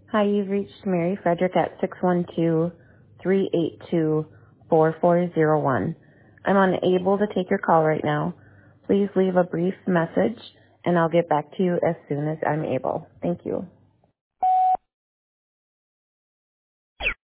Hi, you've reached Mary Frederick at 612-382-4401. I'm unable to take your call right now. Please leave a brief message, and I'll get back to you as soon as I'm able. Thank you.